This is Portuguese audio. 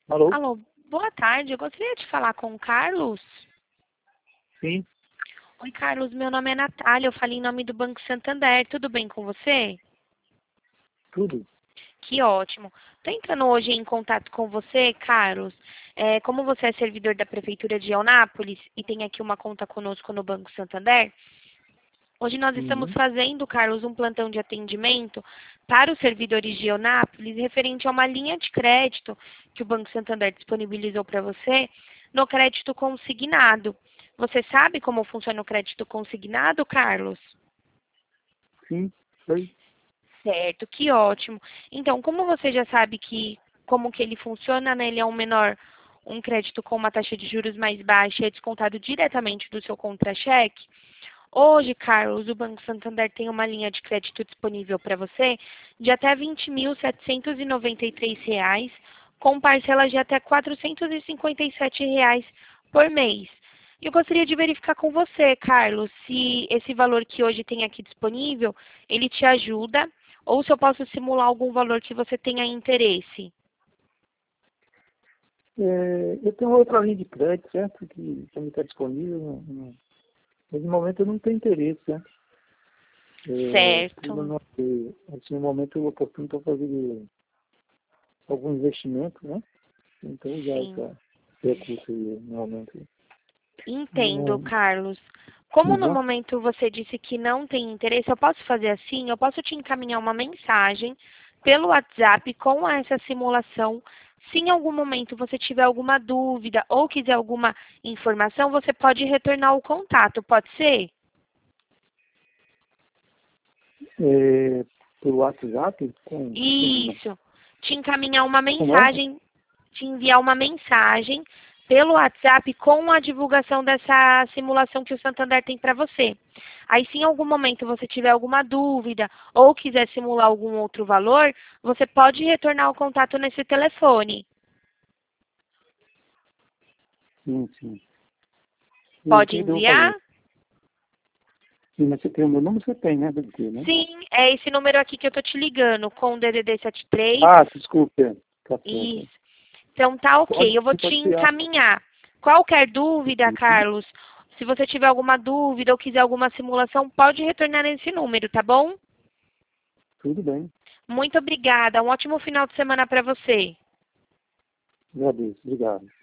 Alô? Alô, boa tarde. Eu gostaria de falar com o Carlos. Sim, Oi, Carlos. Meu nome é Natália. Eu falei em nome do Banco Santander. Tudo bem com você? tudo. Que ótimo. Estou entrando hoje em contato com você, Carlos. Como você é servidor da Prefeitura de Eunápolis e tem aqui uma conta conosco no Banco Santander, hoje nós estamos Uhum. fazendo, Carlos, um plantão de atendimento para os servidores de Eunápolis referente a uma linha de crédito que o Banco Santander disponibilizou para você no crédito consignado. Você sabe como funciona o crédito consignado, Carlos? Sim, sei. Certo, que ótimo. Então, como você já sabe como que ele funciona, né? Ele é um crédito com uma taxa de juros mais baixa e é descontado diretamente do seu contra-cheque. Hoje, Carlos, o Banco Santander tem uma linha de crédito disponível para você de até R$ 20.793, com parcelas de até R$ 457 por mês. Eu gostaria de verificar com você, Carlos, se esse valor que hoje tem aqui disponível, ele te ajuda, ou se eu posso simular algum valor que você tenha interesse. Eu tenho outra linha de crédito, certo? Que também está disponível. Mas no momento eu não tenho interesse, certo? Eu Certo. não assim, no momento eu oportuno para fazer algum investimento, né? Então usar Sim. esse recurso aí no momento. Entendo, Não, Carlos. Como no uhum. momento você disse que não tem interesse, eu posso fazer assim? Eu posso te encaminhar uma mensagem pelo WhatsApp com essa simulação. Se em algum momento você tiver alguma dúvida ou quiser alguma informação, você pode retornar o contato, pode ser? É, pelo WhatsApp, Isso. Te encaminhar uma como é? mensagem, te enviar uma mensagem pelo WhatsApp com a divulgação dessa simulação que o Santander tem para você. Aí, se em algum momento você tiver alguma dúvida ou quiser simular algum outro valor, você pode retornar o contato nesse telefone. Sim, sim. E Pode como é que eu vou fazer? enviar? Sim, mas você tem o meu número, você tem, né? Deve ter, né? Sim, é esse número aqui que eu tô te ligando, com o DDD 73. Ah, desculpe. Tá certo. Isso. Então tá ok, Pode, eu vou te pode ser. encaminhar. Qualquer dúvida, Carlos, se você tiver alguma dúvida ou quiser alguma simulação, pode retornar nesse número, tá bom? Tudo bem. Muito obrigada. Um ótimo final de semana para você. Agradeço. Obrigado.